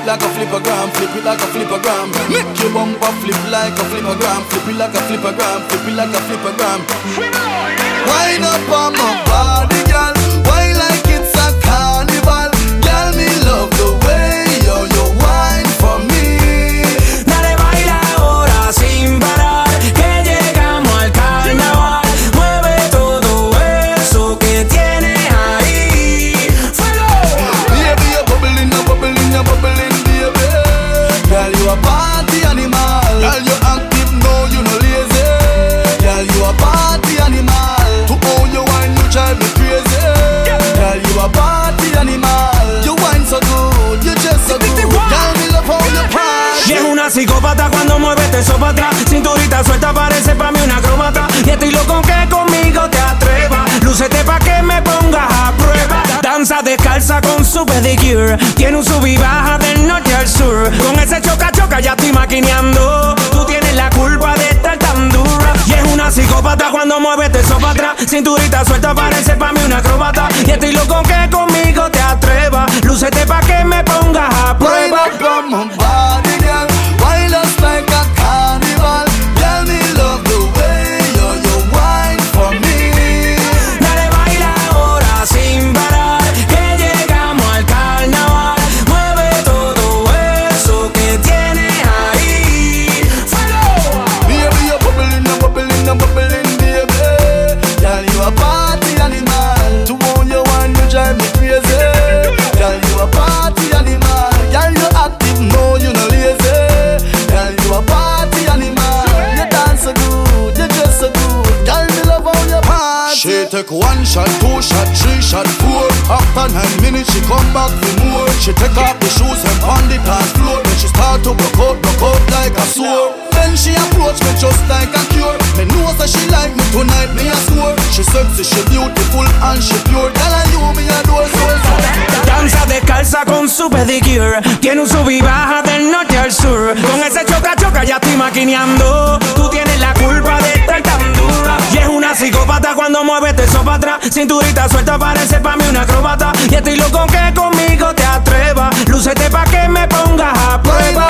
like a flippergram, flip it like a flippergram. Make your bumper flip like a flippergram, flip it like a flippergram, flip it like a flippergram. Wind up on my body, girl. Why like it's a carnival? Girl, me love the way you wine for me. Dale, baila ahora sin parar, que llegamos al carnaval. Mueve todo eso que tienes ahí. ¡Fuego! Baby, you're bubbling, you're bubbling, you're bubbling, baby. Girl, you a party animal. Girl, you active, no, you no lazy. Girl, you a party animal. To own your wine, you drive me crazy. Girl, you a party animal. You wine so good, you just so good. Girl, me love how you party. Y es una psicópata cuando mueve eso para atrás. Cinturita suelta, parece pa' mí una acróbata. Y estoy loco que conmigo te atrevas. Lúcete pa' que me pongas a prueba. Danza descalza con su pedicure. Tiene un sub y baja del norte al sur. Con ese choca choca ya estoy maquineando. Tú tienes la culpa de estar tan dura. Y es una psicópata cuando mueve eso para atrás. Cinturita suelta, parece pa' mí una acróbata. Y estoy loco que conmigo te atrevas. Lúcete pa' que me pongas a prueba. Wind up on my body, girl. Wind us like a carnival. Girl, me love the way you wine for me. Dale, baila ahora sin parar, que llegamos al carnaval. Mueve todo eso que tienes ahí. ¡Fuego! Baby, you're bubbling, you're bubbling, you're bubbling, baby. Girl, you a party animal. To own your wine, you drive me crazy. Girl, you a party animal. Girl, you active, no, you no lazy. Girl, you a party animal. You dance so good, you dress so good. Girl, me love how you party. She take one shot, two shot, three shot, four. After 9 minutes, she come back for more. She take off the shoes and on the dance floor. Then she start to broke out like a sword. Then she approach me just like a cure. Me know that she like me tonight, me a swore. She sexy, she beautiful and she pure. Girl, and you me adore so. Danza descalza con su pedicure. Tiene un sub y baja del norte al sur. Con ese choca choca ya estoy maquineando. Tú tienes la culpa de estar tan dura. Y es una psicópata cuando mueve eso para atrás. Cinturita suelta, parece pa' mí una acróbata. Y estoy loco que conmigo te atrevas. Lúcete pa' que me pongas a prueba.